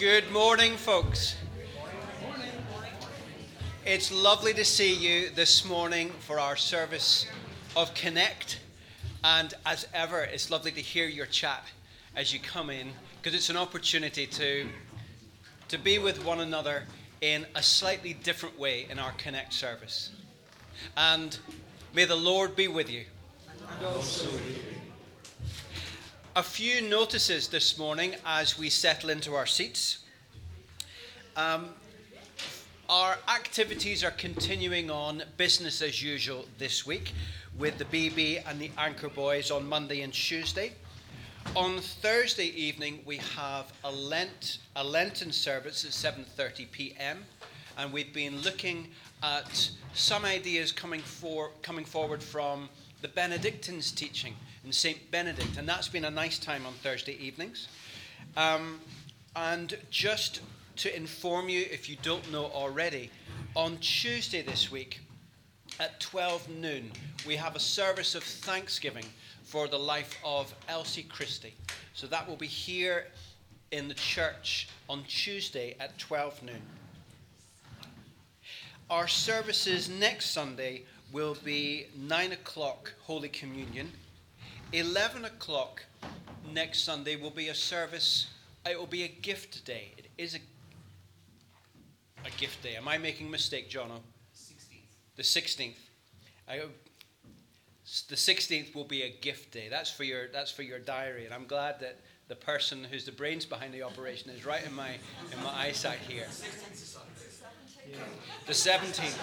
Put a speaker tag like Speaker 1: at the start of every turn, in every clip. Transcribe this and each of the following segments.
Speaker 1: Good morning, folks. It's lovely to see you this morning for our service of Connect. And as ever, it's lovely to hear your chat as you come in, because it's an opportunity to be with one another in a slightly different way in our Connect service. And may the Lord be with you. And also with you. A few notices this morning as we settle into our seats. Our activities are continuing on business as usual this week with the BB and the Anchor Boys on Monday and Tuesday. On Thursday evening we have a Lenten service at 7:30 p.m. and we've been looking at some ideas coming forward from the Benedictines teaching in St. Benedict, and that's been a nice time on Thursday evenings. And just to inform you, if you don't know already, on Tuesday this week at 12 noon, we have a service of thanksgiving for the life of Elsie Christie. So that will be here in the church on Tuesday at 12 noon. Our services next Sunday will be 9 o'clock Holy Communion. 11 o'clock next Sunday will be a service. It will be a gift day. It is a gift day. Am I making a mistake, Jono? 16th. The 16th. The 16th will be a gift day. That's for your diary, and I'm glad that the person who's the brains behind the operation is right in my eyesight here. 16th is Sunday. The 17th.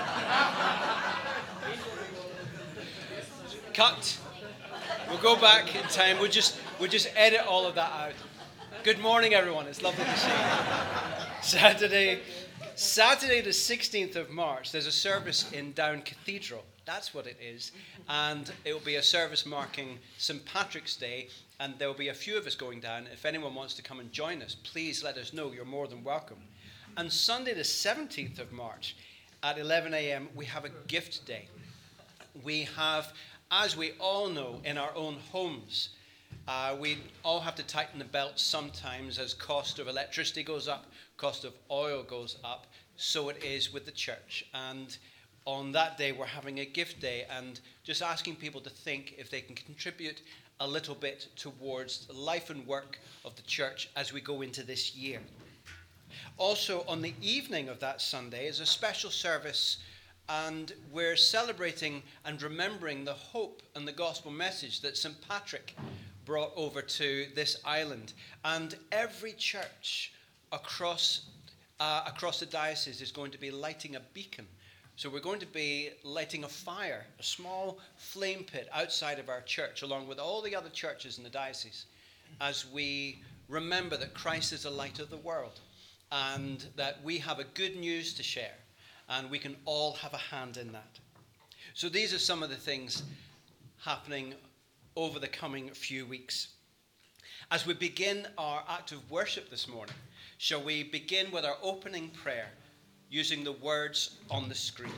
Speaker 1: Cut. We'll go back in time. We'll just edit all of that out. Good morning, everyone. It's lovely to see you. Saturday the 16th of March, there's a service in Down Cathedral. That's what it is. And it will be a service marking St. Patrick's Day, and there will be a few of us going down. If anyone wants to come and join us, please let us know. You're more than welcome. And Sunday the 17th of March at 11 a.m., we have a gift day. We have, as we all know, in our own homes, we all have to tighten the belt sometimes as cost of electricity goes up, cost of oil goes up. So it is with the church. And on that day, we're having a gift day and just asking people to think if they can contribute a little bit towards the life and work of the church as we go into this year. Also, on the evening of that Sunday is a special service, and we're celebrating and remembering the hope and the gospel message that St. Patrick brought over to this island. And every church across the diocese is going to be lighting a beacon. So we're going to be lighting a fire, a small flame pit outside of our church, along with all the other churches in the diocese, as we remember that Christ is the light of the world and that we have a good news to share, and we can all have a hand in that. So these are some of the things happening over the coming few weeks. As we begin our act of worship this morning, shall we begin with our opening prayer using the words on the screen.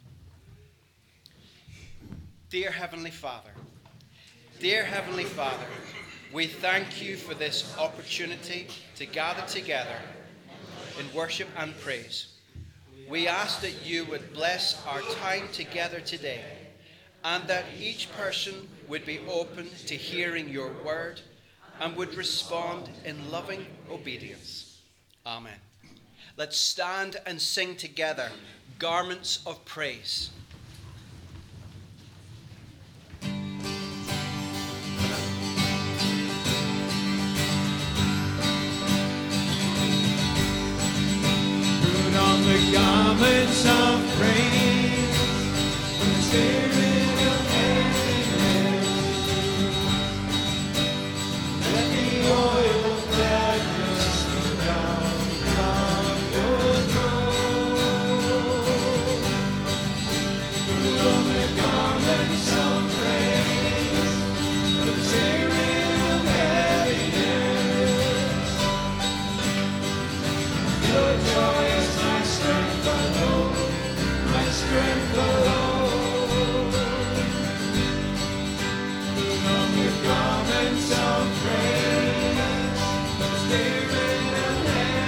Speaker 1: Dear Heavenly Father, we thank you for this opportunity to gather together in worship and praise. We ask that you would bless our time together today, and that each person would be open to hearing your word and would respond in loving obedience. Amen. Let's stand and sing together, Garments of Praise.
Speaker 2: Put on the garments of praise, from the spirit of heaviness. Let the oil of gladness flow down from your throne. Put on the garments of praise, from the spirit of heaviness. Your joy is my strength alone, my strength alone. From the garments of praise, the spirit of heaven.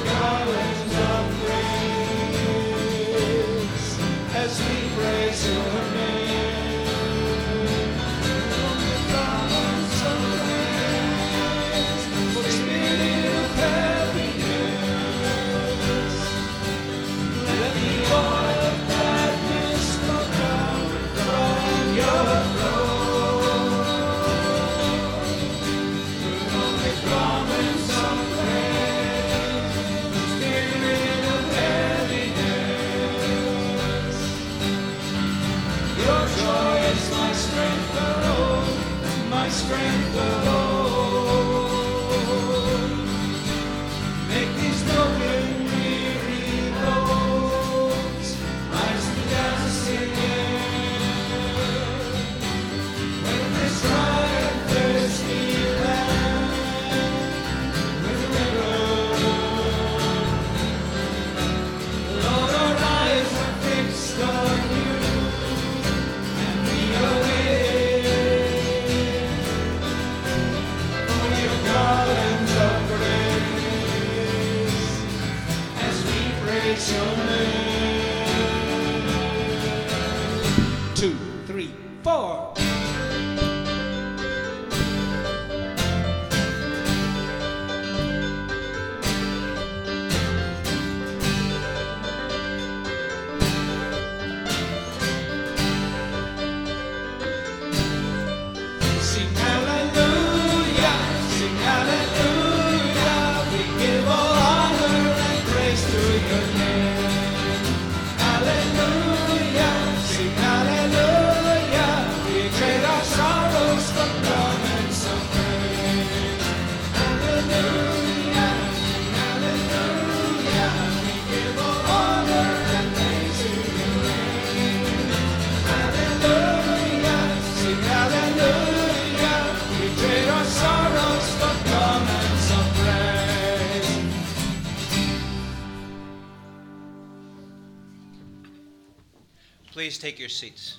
Speaker 2: garlands of praise as we praise your name. With garlands of praise for the spirit of heaviness. Let the oil of gladness flow down from your throne. Put on the garments of praise, the spirit of heaviness. Your joy is my strength, the Lord, my strength, the Lord. Make these broken, weary bones rise to dance again. When this dry and thirsty land with a river, Lord, our eyes are fixed on you, and we are waiting for your garlands of praise as we praise your name. 2, 3, 4. Sing hallelujah, sing hallelujah. We give all honor and praise to your name. Hallelujah, sing hallelujah. We trade our sorrows for garments of praise. Hallelujah, sing hallelujah. We give all honor and praise to your name. Hallelujah, sing hallelujah. We trade our sorrows for garments of praise.
Speaker 1: Please take your seats.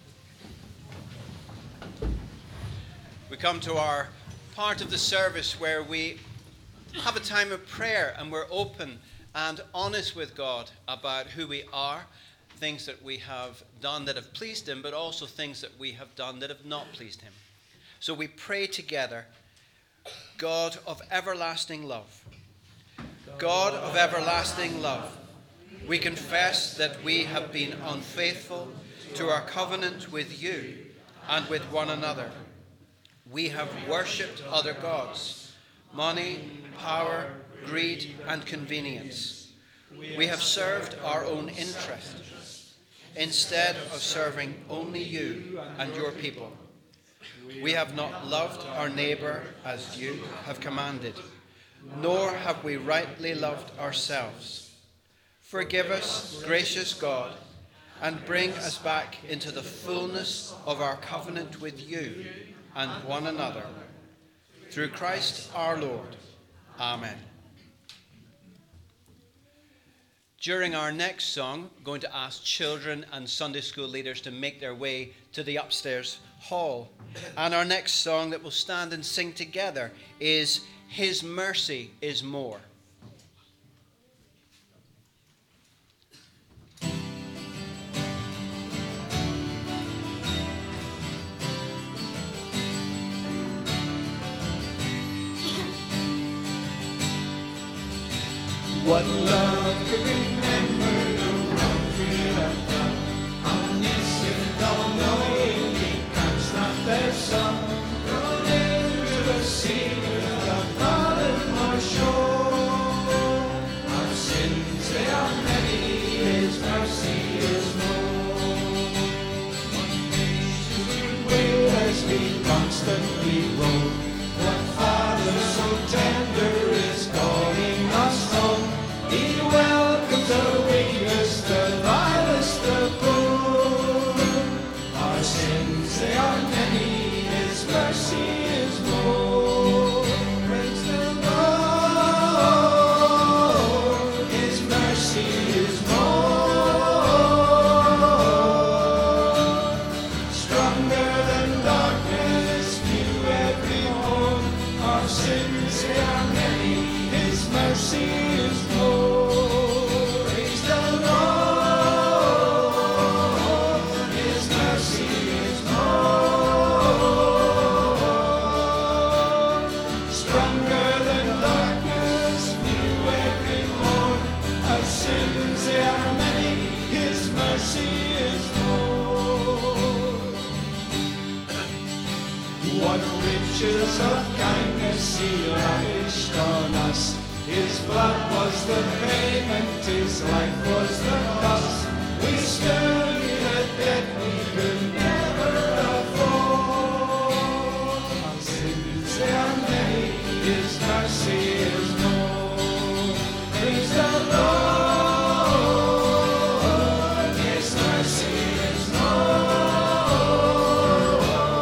Speaker 1: We come to our part of the service where we have a time of prayer and we're open and honest with God about who we are, things that we have done that have pleased Him, but also things that we have done that have not pleased Him. So we pray together, God of everlasting love, God of everlasting love, we confess that we have been unfaithful to our covenant with you and with one another. We have worshipped other gods, money, power, greed, and convenience. We have served our own interest instead of serving only you and your people. We have not loved our neighbor as you have commanded, nor have we rightly loved ourselves. Forgive us, gracious God, and bring us back into the fullness of our covenant with you and one another. Through Christ our Lord. Amen. During our next song, I'm going to ask children and Sunday school leaders to make their way to the upstairs hall. And our next song that we'll stand and sing together is His Mercy is More.
Speaker 2: What love could remember the wrong we have done? Omniscient, all-knowing, He counts not their sum. Thrown into the sea without fallen or shore. Our sins, they are many, His mercy is more. One nation's way as we constantly roll. What Father so tender is calling us home. He welcomes the wicked riches of kindness He lavished on us. His blood was the payment, His life was the cost. We stood in a debt we could never afford. Our sins they are many, His mercy is more. Praise the Lord, His mercy is more.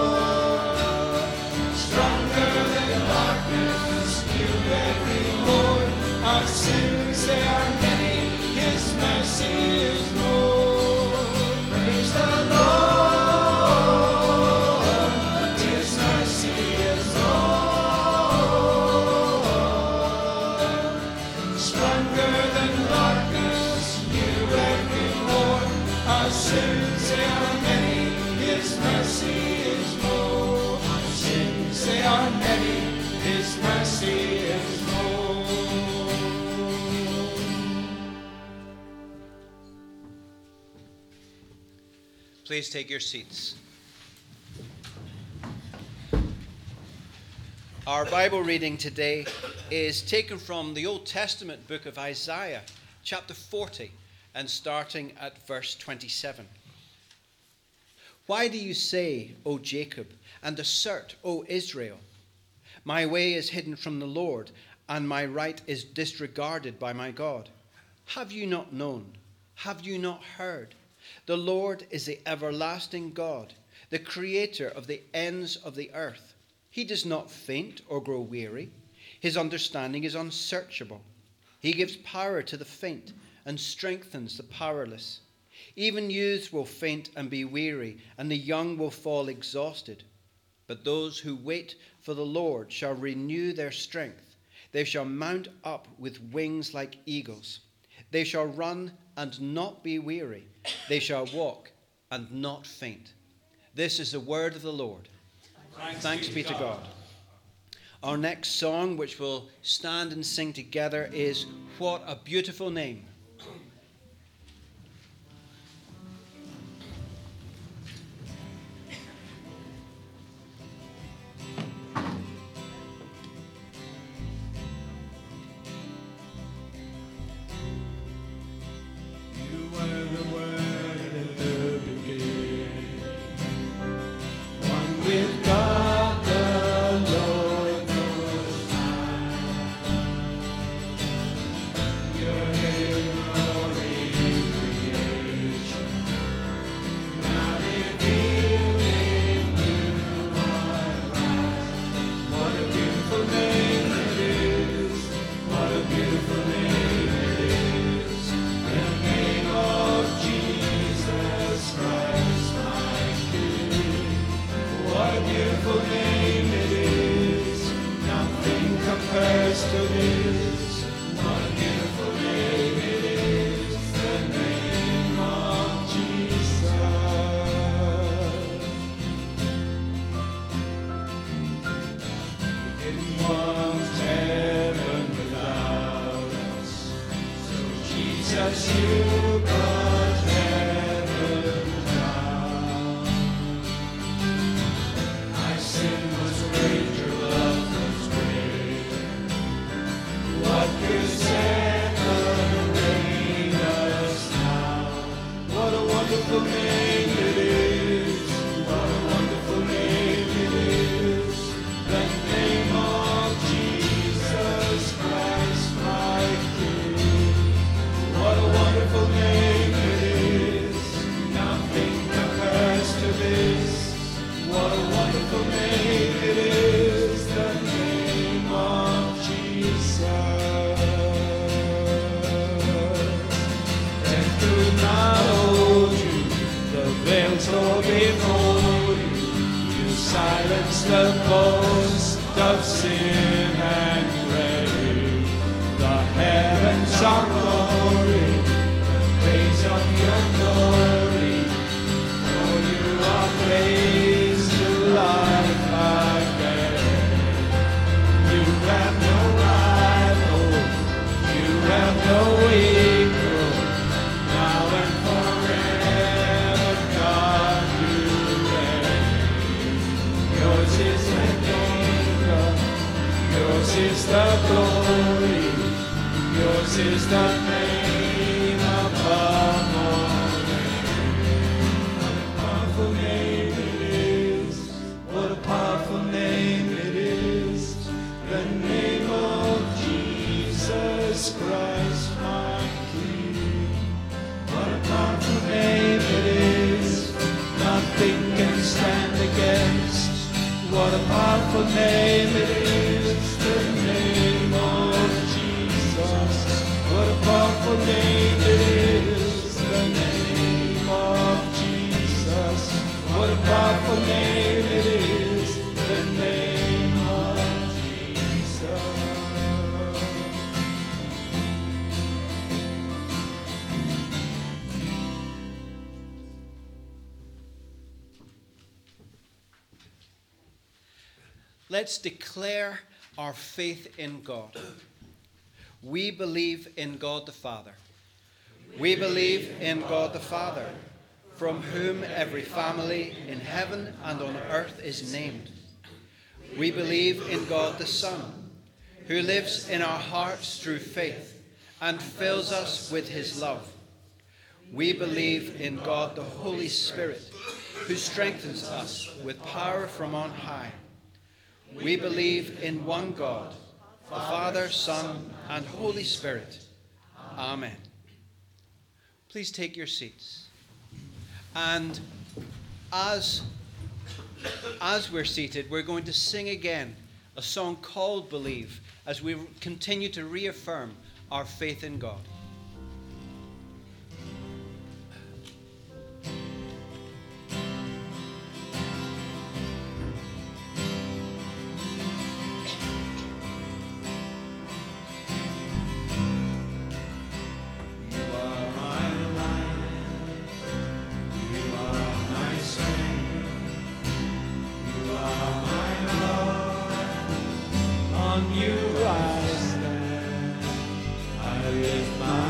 Speaker 2: Stronger than darkness, new every morn. Our sins they are many, His mercy is more. Praise the Lord, His mercy is more. Stronger than darkness, new every morn. Our sins they are many, His mercy is more. Our sins they are many, His mercy is more.
Speaker 1: Please take your seats. Our Bible reading today is taken from the Old Testament book of Isaiah, chapter 40, and starting at verse 27. Why do you say, O Jacob, and assert, O Israel, my way is hidden from the Lord, and my right is disregarded by my God? Have you not known? Have you not heard? The Lord is the everlasting God, the creator of the ends of the earth. He does not faint or grow weary. His understanding is unsearchable. He gives power to the faint and strengthens the powerless. Even youths will faint and be weary, and the young will fall exhausted. But those who wait for the Lord shall renew their strength. They shall mount up with wings like eagles. They shall run and not be weary. They shall walk and not faint. This is the word of the Lord. Thanks be to God. Our next song, which we'll stand and sing together, is What a Beautiful Name.
Speaker 2: You were the Word at the beginning, one with God the Lord Most High. Your name glory in creation, now revealed in you our lives. What a beautiful name it is! What a beautiful name it is! The name of Jesus Christ, my King. What a beautiful name it is! Nothing compares to this. What a beautiful name it is! The name of Jesus. Didn't want heaven without us, so Jesus, you brought heaven down. My sin was great, your love was greater. What could separate us now? What a wonderful name it is! What a wonderful name it is! The name of Jesus Christ, my King. What a wonderful name it is! Nothing compares to this. What a wonderful name it is! The name of Jesus. Death could not hold you. The veil tore before you. You silenced the boast of sin and grave. The heavens are roaring, the praise of your glory. For you are raised to life again. You have no rival, you have no equal. Now and forever, God, you reign. Yours is the kingdom. Jesus is the name above all names. What a powerful name it is. What a powerful name it is. The name of Jesus Christ, my King. What a powerful name it is. Nothing can stand against. What a powerful name it is. The name of Jesus. What a powerful name it is. The name of Jesus. What a powerful name it is. The name of Jesus.
Speaker 1: Let's declare our faith in God. We believe in God the Father. We believe in God the Father, from whom every family in heaven and on earth is named. We believe in God the Son, who lives in our hearts through faith and fills us with his love. We believe in God the Holy Spirit, who strengthens us with power from on high. We believe in one God, the Father, Son, and Holy Spirit. Amen. Please take your seats. And as we're seated, we're going to sing again a song called Believe, as we continue to reaffirm our faith in God.
Speaker 2: On you I stand. I lift my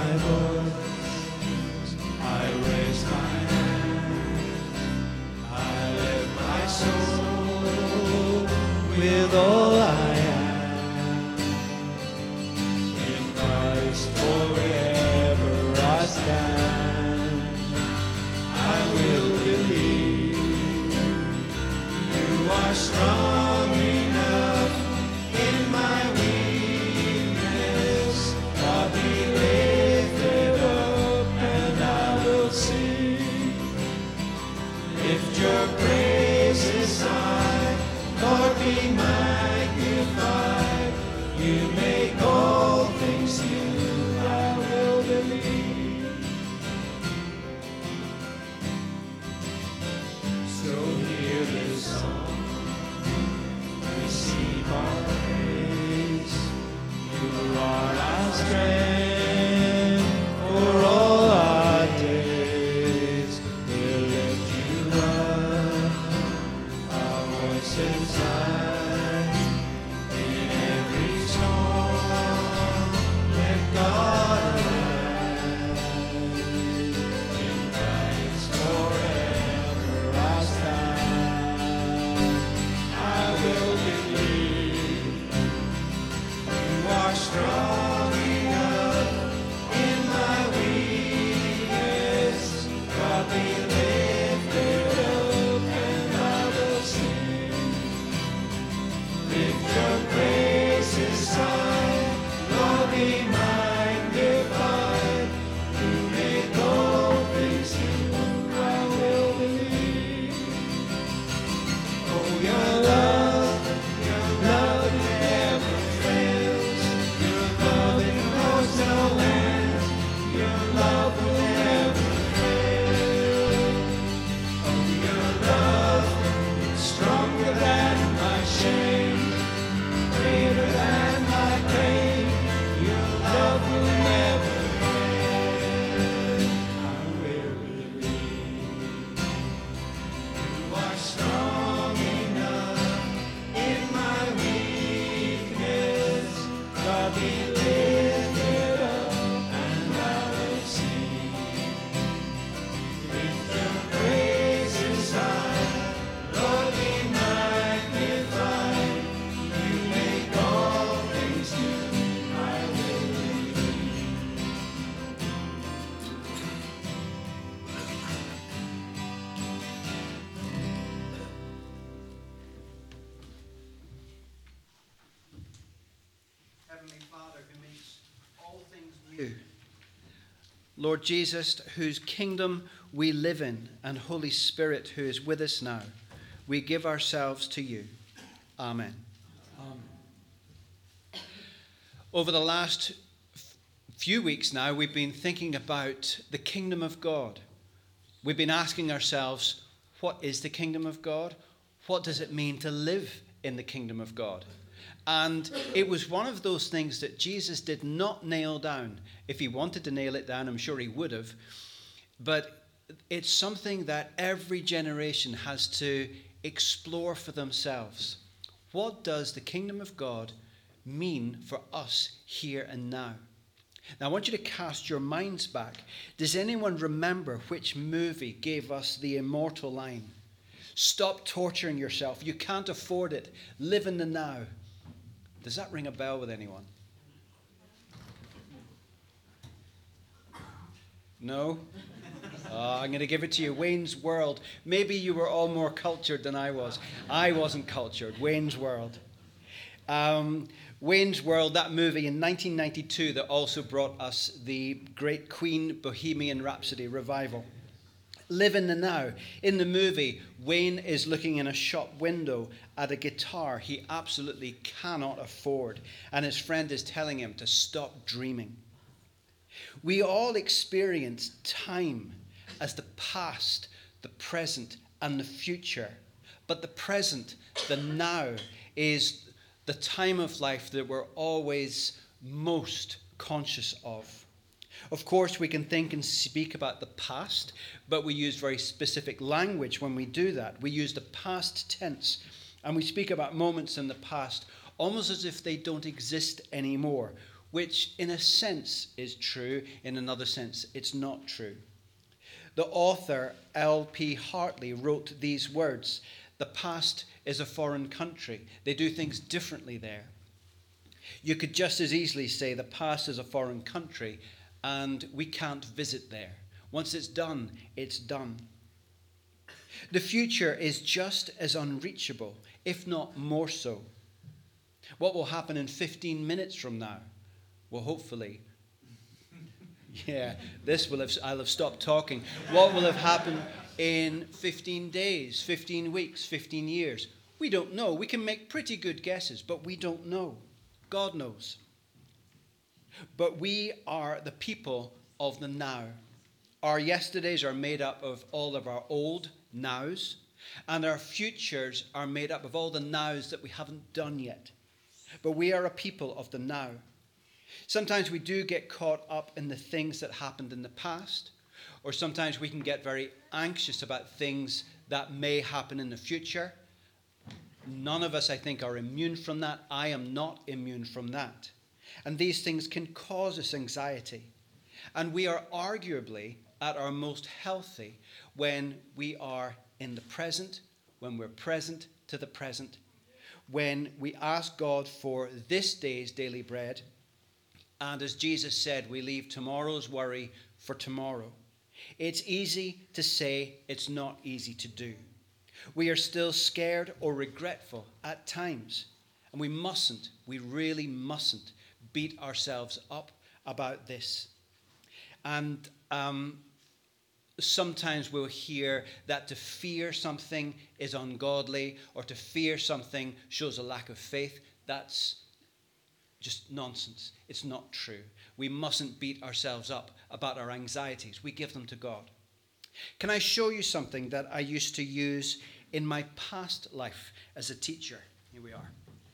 Speaker 1: Lord Jesus, whose kingdom we live in, and Holy Spirit, who is with us now, we give ourselves to you. Amen. Over the last few weeks now, we've been thinking about the kingdom of God. We've been asking ourselves, what is the kingdom of God? What does it mean to live in the kingdom of God? And it was one of those things that Jesus did not nail down. If he wanted to nail it down, I'm sure he would have. But it's something that every generation has to explore for themselves. What does the kingdom of God mean for us here and now? Now, I want you to cast your minds back. Does anyone remember which movie gave us the immortal line? Stop torturing yourself. You can't afford it. Live in the now. Does that ring a bell with anyone? No? I'm going to give it to you. Wayne's World. Maybe you were all more cultured than I was. I wasn't cultured. Wayne's World. Wayne's World, that movie in 1992 that also brought us the great Queen Bohemian Rhapsody revival. Live in the now. In the movie, Wayne is looking in a shop window at a guitar he absolutely cannot afford, and his friend is telling him to stop dreaming. We all experience time as the past, the present, and the future. But the present, the now, is the time of life that we're always most conscious of. Of course, we can think and speak about the past, but we use very specific language when we do that. We use the past tense, and we speak about moments in the past almost as if they don't exist anymore, which in a sense is true, in another sense it's not true. The author L.P. Hartley wrote these words: "The past is a foreign country. They do things differently there." You could just as easily say the past is a foreign country and we can't visit there. Once it's done, it's done. The future is just as unreachable, if not more so. What will happen in 15 minutes from now? Well, hopefully. Yeah, I'll have stopped talking. What will have happened in 15 days, 15 weeks, 15 years? We don't know. We can make pretty good guesses, but we don't know. God knows. But we are the people of the now. Our yesterdays are made up of all of our old nows, and our futures are made up of all the nows that we haven't done yet. But we are a people of the now. Sometimes we do get caught up in the things that happened in the past, or sometimes we can get very anxious about things that may happen in the future. None of us, I think, are immune from that. I am not immune from that. And these things can cause us anxiety. And we are arguably at our most healthy when we are in the present, when we're present to the present, when we ask God for this day's daily bread. And as Jesus said, we leave tomorrow's worry for tomorrow. It's easy to say, it's not easy to do. We are still scared or regretful at times. And we really mustn't beat ourselves up about this. And sometimes we'll hear that to fear something is ungodly, or to fear something shows a lack of faith. That's just nonsense. It's not true. We mustn't beat ourselves up about our anxieties. We give them to God. Can I show you something that I used to use in my past life as a teacher? Here we are.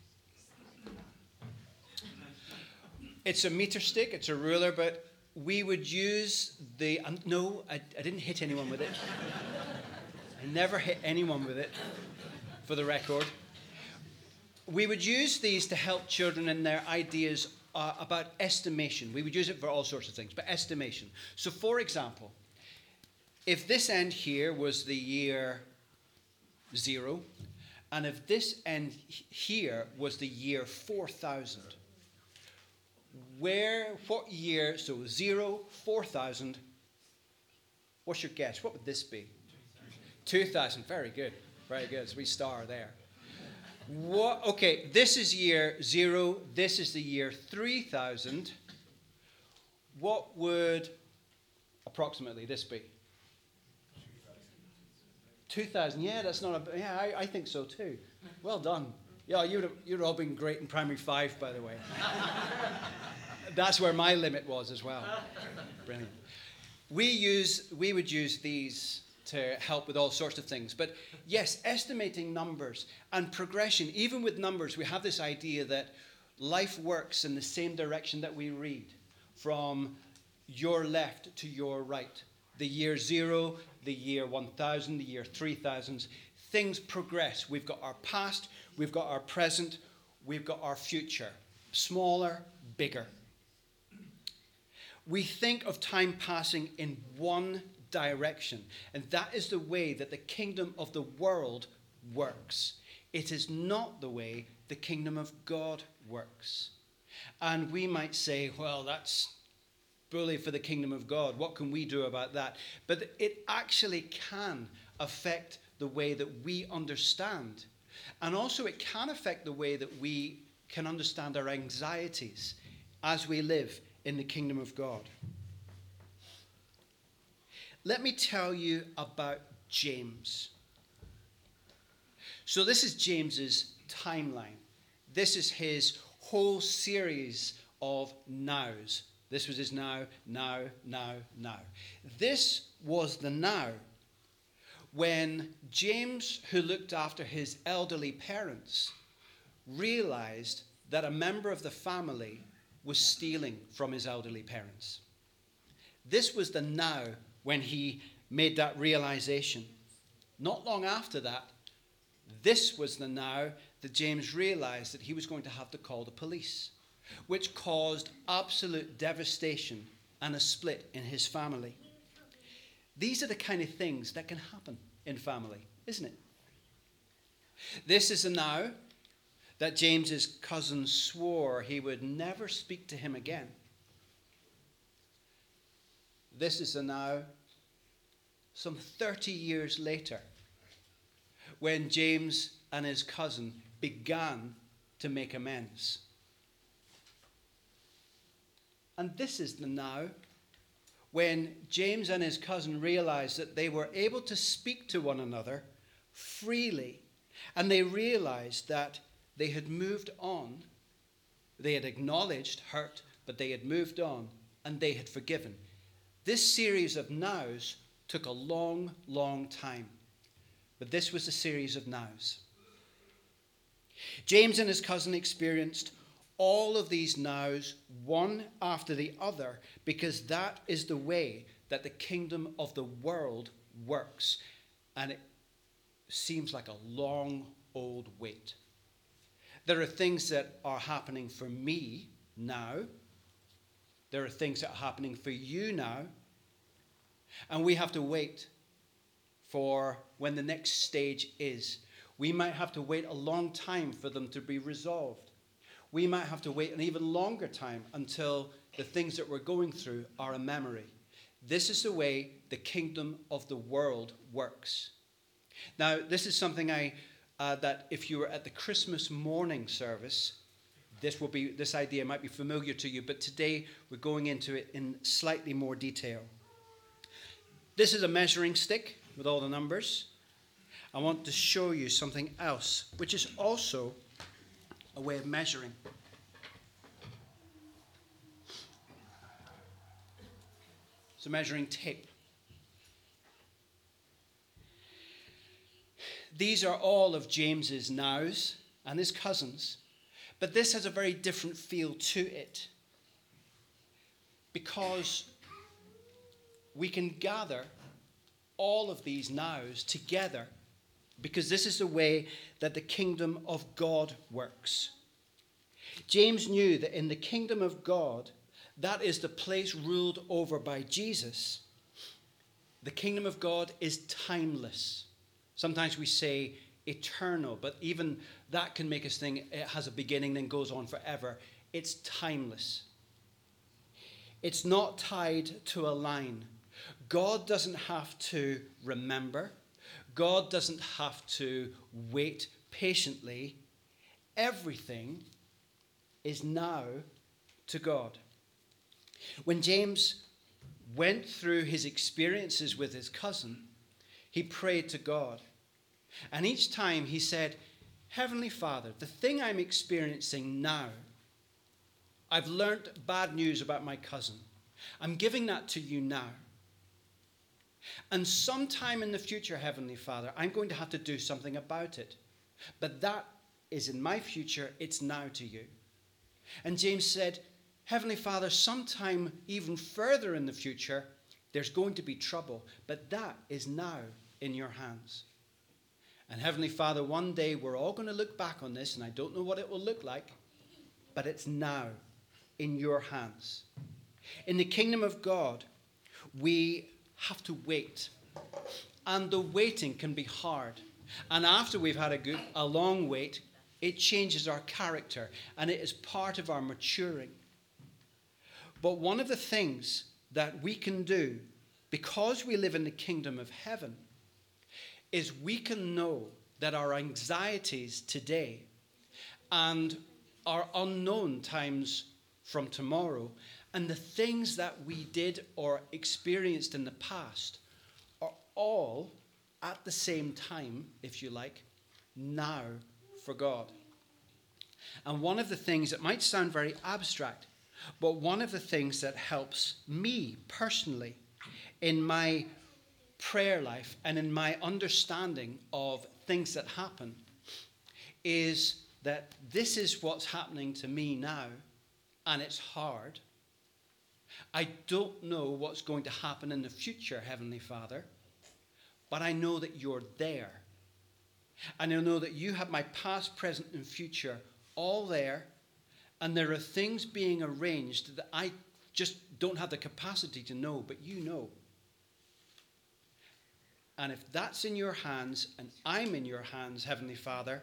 Speaker 1: It's a meter stick, it's a ruler, but we would use the... no, I didn't hit anyone with it. I never hit anyone with it, for the record. We would use these to help children in their ideas about estimation. We would use it for all sorts of things, but estimation. So, for example, if this end here was the year 0, and if this end here was the year 4000, what year, so 0, 4000, what's your guess? What would this be? 2000, very good, so we star there. Okay, this is year 0, this is the year 3000. What would approximately this be? 2,000. Yeah, that's not a. Yeah, I think so too. Well done. Yeah, you'd all been great in primary 5, by the way. That's where my limit was as well. Brilliant. We would use these to help with all sorts of things. But yes, estimating numbers and progression. Even with numbers, we have this idea that life works in the same direction that we read, from your left to your right. The year 0, the year 1000, the year 3000. Things progress. We've got our past, we've got our present, we've got our future. Smaller, bigger. We think of time passing in one direction, and that is the way that the kingdom of the world works. It is not the way the kingdom of God works. And we might say, well, that's bully for the kingdom of God. What can we do about that? But it actually can affect the way that we understand. And also it can affect the way that we can understand our anxieties as we live in the kingdom of God. Let me tell you about James. So this is James's timeline. This is his whole series of nows. This was his now. This was the now when James, who looked after his elderly parents, realized that a member of the family was stealing from his elderly parents. This was the now when he made that realization. Not long after that, this was the now that James realized that he was going to have to call the police, which caused absolute devastation and a split in his family. These are the kind of things that can happen in family, isn't it? This is the now that James's cousin swore he would never speak to him again. This is the now some 30 years later, when James and his cousin began to make amends. And this is the now when James and his cousin realized that they were able to speak to one another freely, and they realized that they had moved on. They had acknowledged hurt, but they had moved on, and they had forgiven. This series of nows took a long, long time, but this was a series of nows. James and his cousin experienced all of these nows, one after the other, because that is the way that the kingdom of the world works. And it seems like a long, old wait. There are things that are happening for me now. There are things that are happening for you now. And we have to wait for when the next stage is. We might have to wait a long time for them to be resolved. We might have to wait an even longer time until the things that we're going through are a memory. This is the way the kingdom of the world works. Now, this is something that if you were at the Christmas morning service, this idea might be familiar to you, but today we're going into it in slightly more detail. This is a measuring stick with all the numbers. I want to show you something else, which is also a way of measuring. It's a measuring tape. These are all of James's nows and his cousins, but this has a very different feel to it, because we can gather all of these nows together, because this is the way that the kingdom of God works. James knew that in the kingdom of God, that is the place ruled over by Jesus. The kingdom of God is timeless. Sometimes we say eternal, but even that can make us think it has a beginning, then goes on forever. It's timeless. It's not tied to a line. God doesn't have to remember. God doesn't have to wait patiently. Everything is now to God. When James went through his experiences with his cousin, he prayed to God. And each time he said, Heavenly Father, the thing I'm experiencing now, I've learnt bad news about my cousin. I'm giving that to you now. And sometime in the future, Heavenly Father, I'm going to have to do something about it. But that is in my future, it's now to you. And James said, Heavenly Father, sometime even further in the future, there's going to be trouble. But that is now in your hands. And Heavenly Father, one day we're all going to look back on this, and I don't know what it will look like, but it's now in your hands. In the kingdom of God, we have to wait. And the waiting can be hard. And after we've had a long wait, it changes our character, and it is part of our maturing. But one of the things that we can do, because we live in the kingdom of heaven, is we can know that our anxieties today and our unknown times from tomorrow and the things that we did or experienced in the past are all at the same time, if you like, now for God. And one of the things that might sound very abstract, but one of the things that helps me personally in my prayer life and in my understanding of things that happen is that this is what's happening to me now, and it's hard. I don't know what's going to happen in the future, Heavenly Father, but I know that you're there. And I know that you have my past, present, and future all there, and there are things being arranged that I just don't have the capacity to know, but you know. And if that's in your hands and I'm in your hands, Heavenly Father,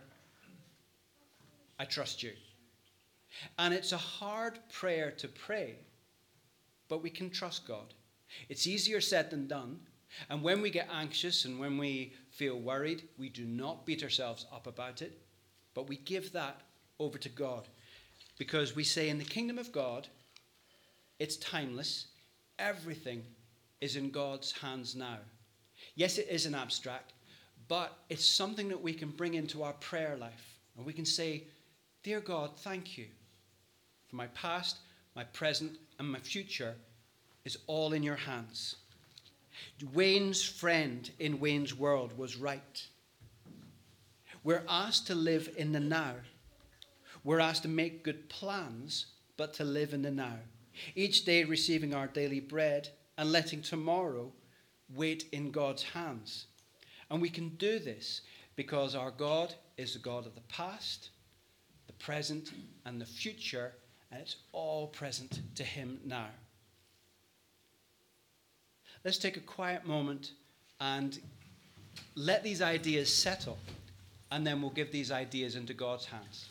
Speaker 1: I trust you. And it's a hard prayer to pray, but we can trust God. It's easier said than done. And when we get anxious and when we feel worried, we do not beat ourselves up about it, but we give that over to God. Because we say in the kingdom of God, it's timeless. Everything is in God's hands now. Yes, it is an abstract, but it's something that we can bring into our prayer life. And we can say, Dear God, thank you for my past, my present, and my future is all in your hands. Wayne's friend in Wayne's World was right. We're asked to live in the now. We're asked to make good plans, but to live in the now. Each day receiving our daily bread and letting tomorrow wait in God's hands. And we can do this because our God is the God of the past, the present, and the future, and it's all present to him now. Let's take a quiet moment and let these ideas settle, and then we'll give these ideas into God's hands.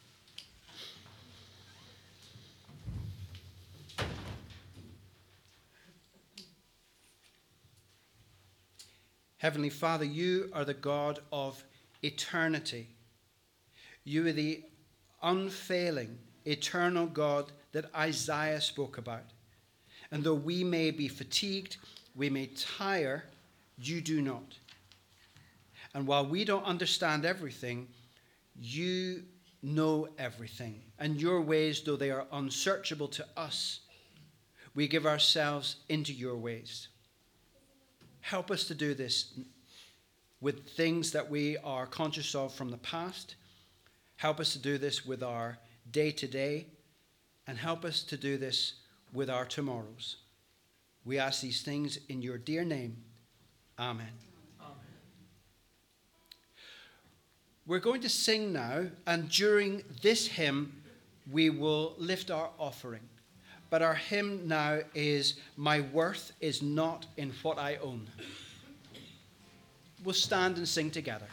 Speaker 1: Heavenly Father, you are the God of eternity. You are the unfailing, eternal God that Isaiah spoke about. And though we may be fatigued, we may tire, you do not. And while we don't understand everything, you know everything. And your ways, though they are unsearchable to us, we give ourselves into your ways. Help us to do this with things that we are conscious of from the past. Help us to do this with our day-to-day. And help us to do this with our tomorrows. We ask these things in your dear name. Amen. Amen. We're going to sing now, and during this hymn, we will lift our offering. But our hymn now is, My Worth is Not in What I Own. We'll stand and sing together.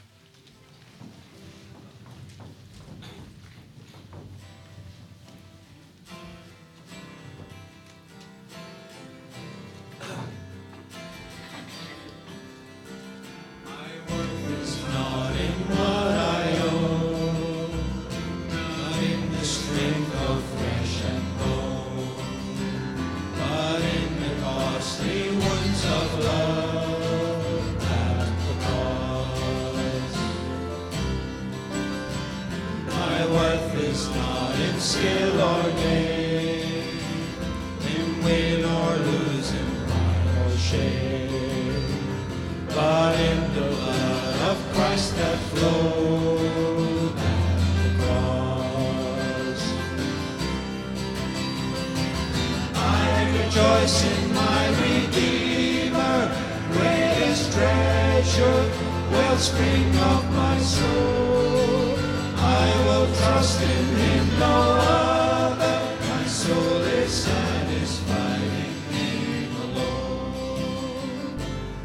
Speaker 2: But in the costly skill or gain, in win or lose, in pride or shame, but in the blood of Christ that flowed at the cross. I rejoice in my Redeemer, greatest treasure, wellspring of my soul. I will trust in him, no other. My soul is satisfied in him alone.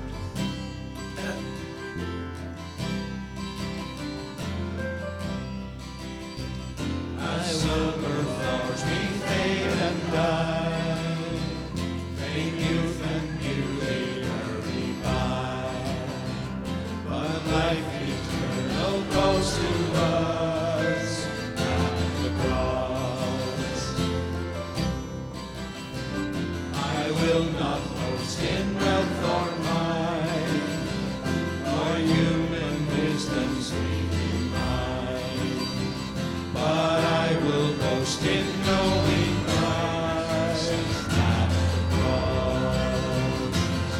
Speaker 2: As silver flowers we fade and die, vain youth and beauty hurry by, but life eternal calls to us at the cross. I will not boast in wealth or might, nor human wisdom's sweet mind, but I will boast in knowing Christ at the cross.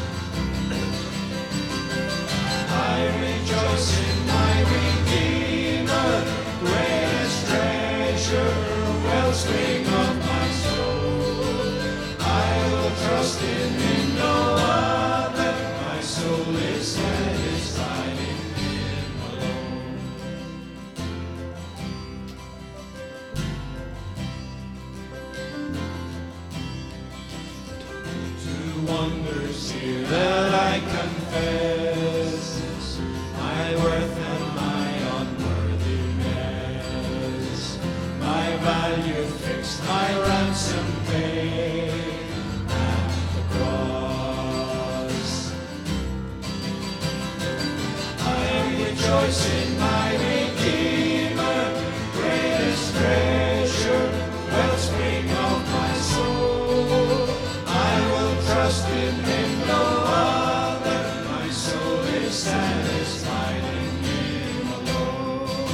Speaker 2: I rejoice in my Redeemer, greatest treasure, wellspring of my soul. I will trust in him, no other. My soul is satisfied in him alone. Two wonders here that I confess, my worth and my unworthiness, my value fixed, my ransom paid at the cross. I rejoice in my Redeemer, greatest treasure, wellspring of my soul. I will trust in him, no other. My soul is satisfied in him alone.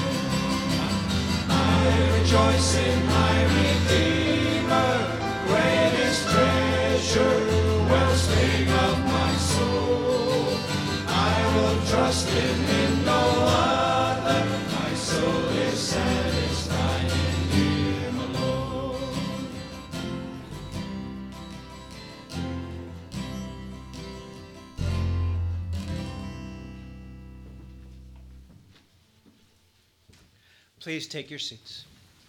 Speaker 2: I rejoice in my Redeemer, greatest treasure, wellspring of my soul. I will trust in him, no other. My soul is satisfied in him alone.
Speaker 1: Please take your seats.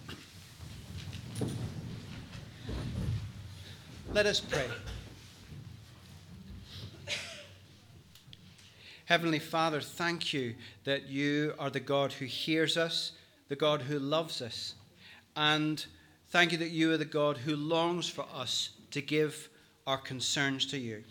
Speaker 1: Let us pray. Heavenly Father, thank you that you are the God who hears us, the God who loves us, and thank you that you are the God who longs for us to give our concerns to you.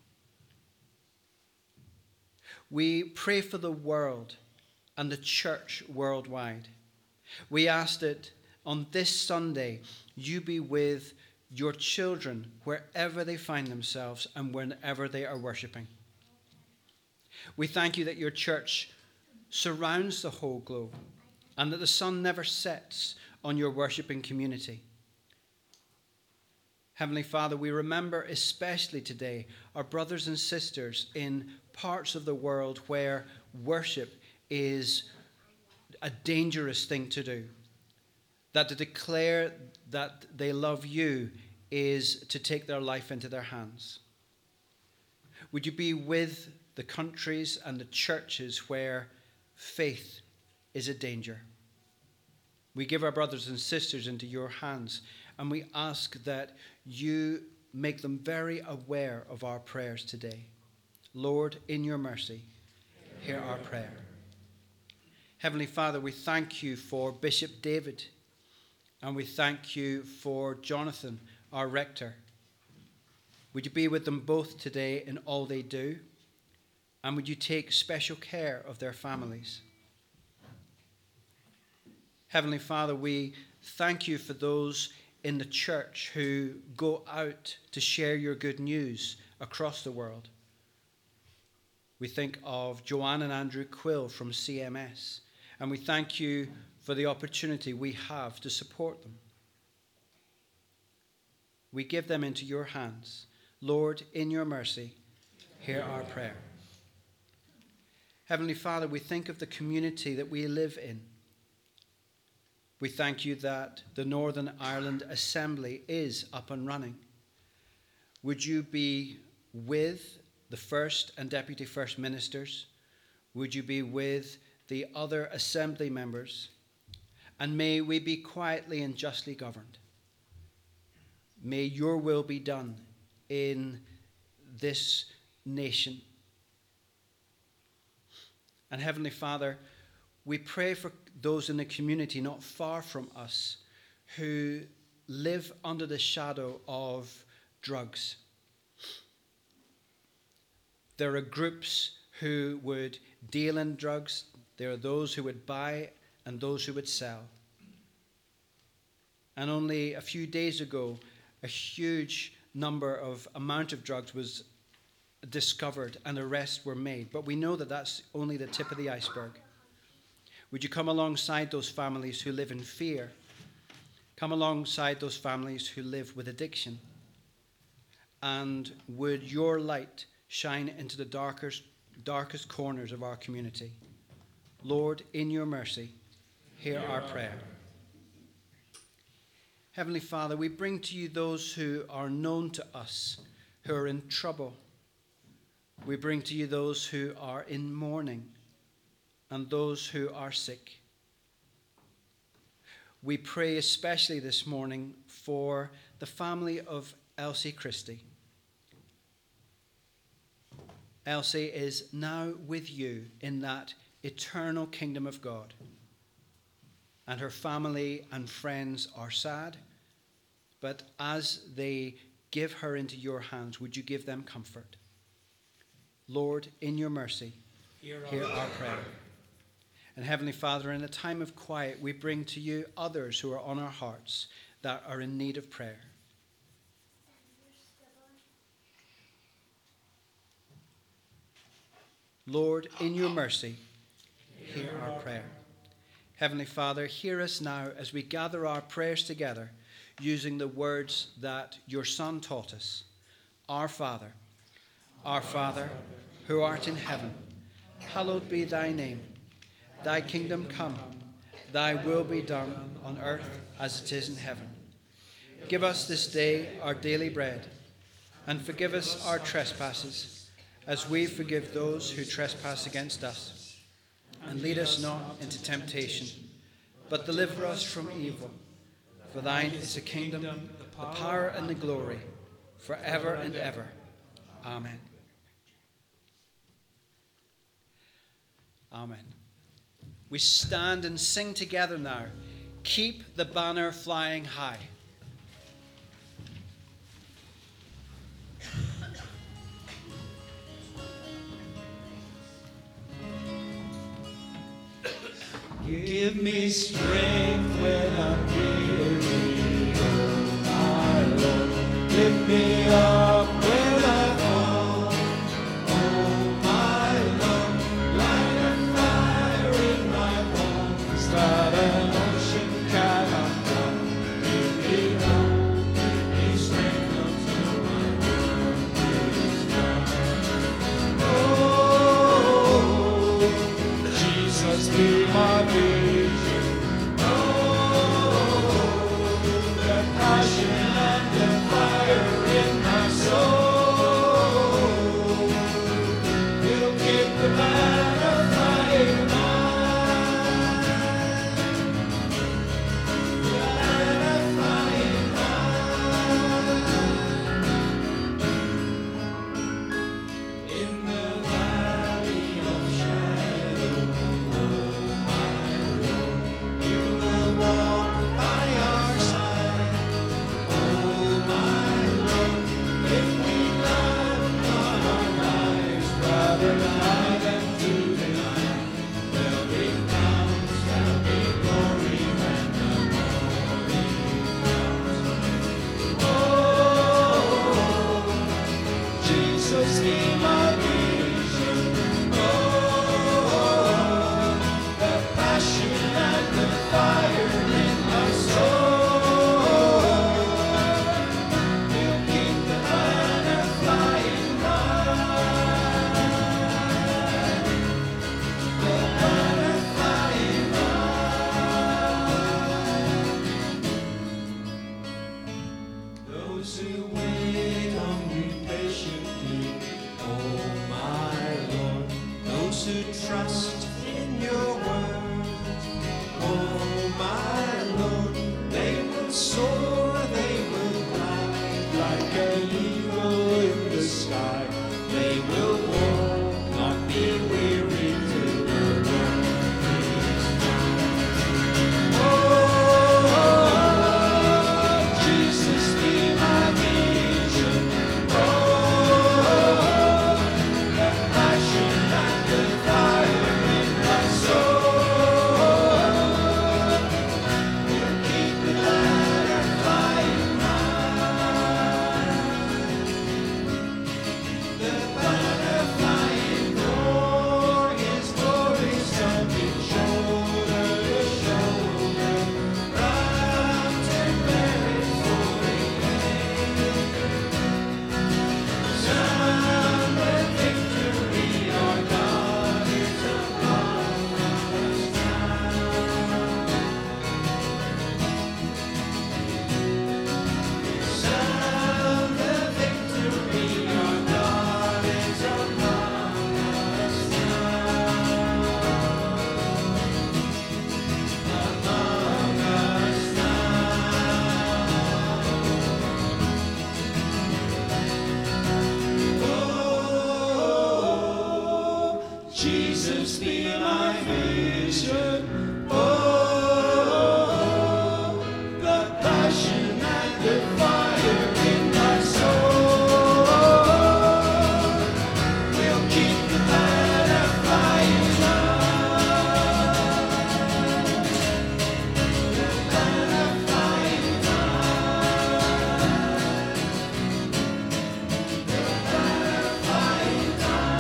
Speaker 1: We pray for the world and the church worldwide. We ask that on this Sunday you be with your children wherever they find themselves and whenever they are worshipping. We thank you that your church surrounds the whole globe and that the sun never sets on your worshipping community. Heavenly Father, we remember especially today our brothers and sisters in parts of the world where worship is a dangerous thing to do. That to declare that they love you is to take their life into their hands. Would you be with the countries and the churches where faith is a danger? We give our brothers and sisters into your hands, and we ask that you make them very aware of our prayers today. Lord, in your mercy, hear our prayer. Heavenly Father, we thank you for Bishop David, and we thank you for Jonathan, our rector. Would you be with them both today in all they do? And would you take special care of their families? Heavenly Father, we thank you for those in the church who go out to share your good news across the world. We think of Joanne and Andrew Quill from CMS, and we thank you for the opportunity we have to support them. We give them into your hands. Lord, in your mercy, hear our prayer. Heavenly Father, we think of the community that we live in. We thank you that the Northern Ireland Assembly is up and running. Would you be with the First and Deputy First Ministers? Would you be with the other Assembly members? And may we be quietly and justly governed. May your will be done in this nation. And Heavenly Father, we pray for those in the community not far from us who live under the shadow of drugs. There are groups who would deal in drugs. There are those who would buy and those who would sell. And only a few days ago, a huge amount of drugs was discovered and arrests were made. But we know that that's only the tip of the iceberg. Would you come alongside those families who live in fear? Come alongside those families who live with addiction? And would your light shine into the darkest corners of our community? Lord, in your mercy, hear our prayer. Heavenly Father, we bring to you those who are known to us, who are in trouble. We bring to you those who are in mourning and those who are sick. We pray especially this morning for the family of Elsie Christie. Elsie is now with you in that eternal kingdom of God. And her family and friends are sad, but as they give her into your hands, would you give them comfort? Lord, in your mercy, hear our prayer. And Heavenly Father, in a time of quiet, we bring to you others who are on our hearts that are in need of prayer. Lord, in your mercy, hear our prayer. Heavenly Father, hear us now as we gather our prayers together using the words that your Son taught us. Our Father, who art in heaven, hallowed be thy name. Thy kingdom come, thy will be done on earth as it is in heaven. Give us this day our daily bread, and forgive us our trespasses, as we forgive those who trespass against us. And lead us not into temptation, but deliver us from evil. For thine is the kingdom, the power, and the glory, forever and ever. Amen. Amen. We stand and sing together now. Keep the banner flying high.
Speaker 2: Give me strength when I'm weary, oh my Lord. Lift me up when I fall, oh my Lord. Light a fire in my bones that an ocean cannot come. Give me hope, give me strength until my work is done. Oh, Jesus, be my vision. trust in your word. Oh, my Lord, they will soar, they will glide like an eagle in the sky. They will walk, not be weary till the Lord is nigh. Oh, Jesus, be my vision. Oh, the passion and the fire in my soul will keep the ladder flying high. The banner flying o'er his glory's jumping shoulder to shoulder, wrapped and buried for the sound of victory, our God is among us now. Sound of victory, our God is among us now. Among us now. Oh, Jesus, be my vision. Oh, the passion and the fire in my soul will keep the banner flying high. The banner flying high. The banner flying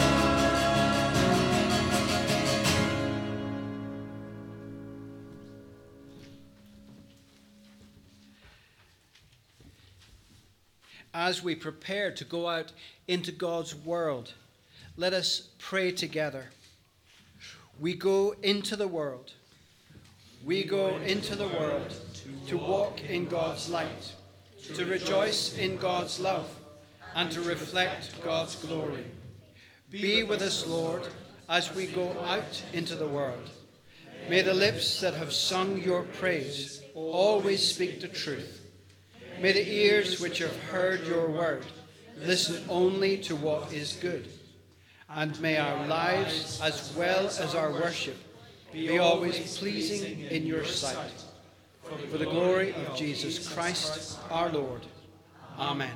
Speaker 1: As we prepare to go out into God's world, let us pray together. We go into the world. We go into the world to walk in God's light, to rejoice in God's love, and to reflect God's glory. Be with us, Lord, as we go out into the world. May the lips that have sung your praise always speak the truth. May the ears which have heard your word listen only to what is good. And may our lives, as well as our worship, be always pleasing in your sight. For the glory of Jesus Christ our Lord. Amen.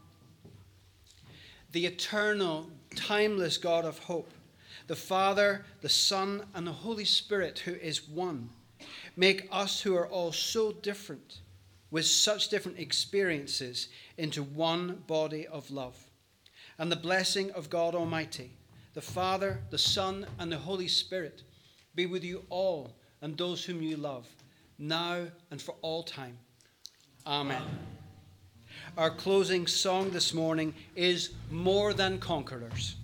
Speaker 1: The eternal, timeless God of hope, the Father, the Son, and the Holy Spirit, who is one, make us who are all so different, with such different experiences, into one body of love. And the blessing of God Almighty, the Father, the Son, and the Holy Spirit be with you all and those whom you love, now and for all time. Amen. Our closing song this morning is More Than Conquerors.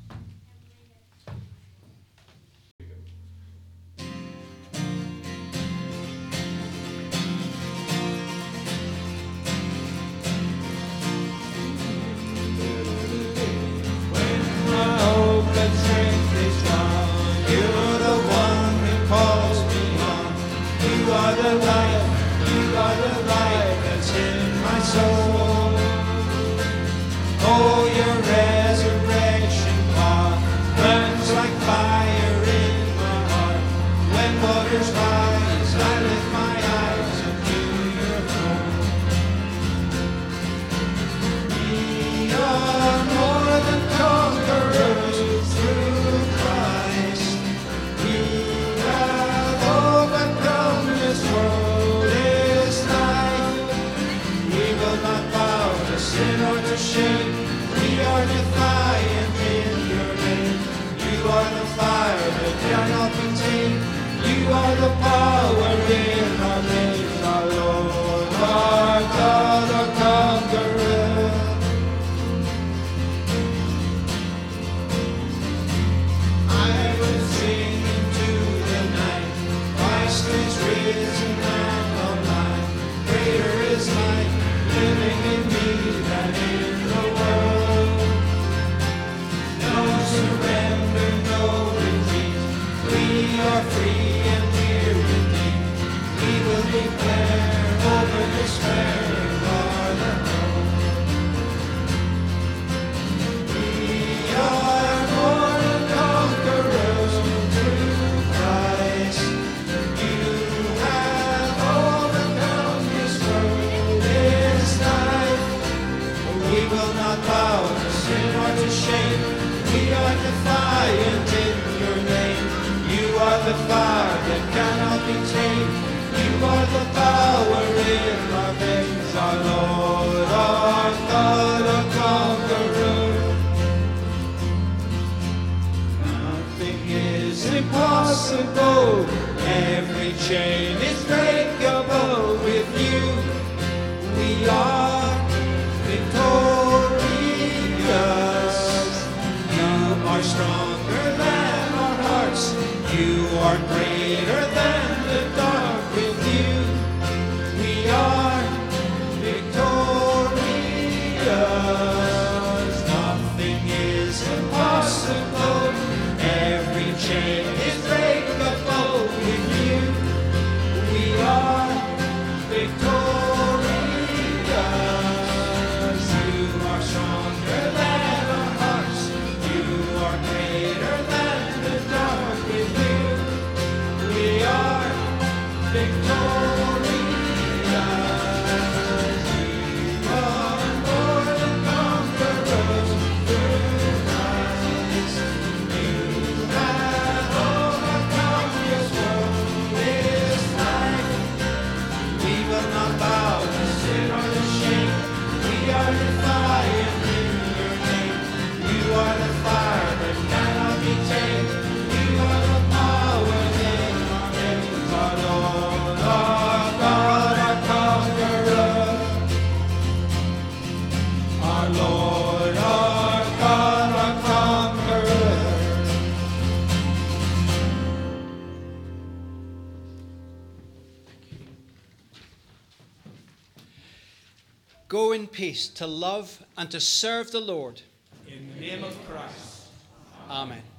Speaker 2: shame. We are defiant in your name. You are the fire that cannot be tamed. You are the power in our veins. Our Lord, our God, our conqueror. Nothing is impossible. Every chain is breakable with you. We are victorious. You are stronger than our hearts. You are greater than the dark. With you, we are victorious. Nothing is impossible. Every chain is breakable. With you, we are victorious. You are stronger than our hearts. You are greater than the dark. With you, we are victorious. You are more than conquerors through Christ. You have overcome this world, this life. We will not bow to sin or to shame. We are defiant in your name. You are the fire that cannot be tamed. You are the power in our veins. Our Lord, our God, our conqueror. Our Lord, our God, our conqueror.
Speaker 1: Go in peace to love and to serve the Lord.
Speaker 2: In the name of Christ.
Speaker 1: Amen.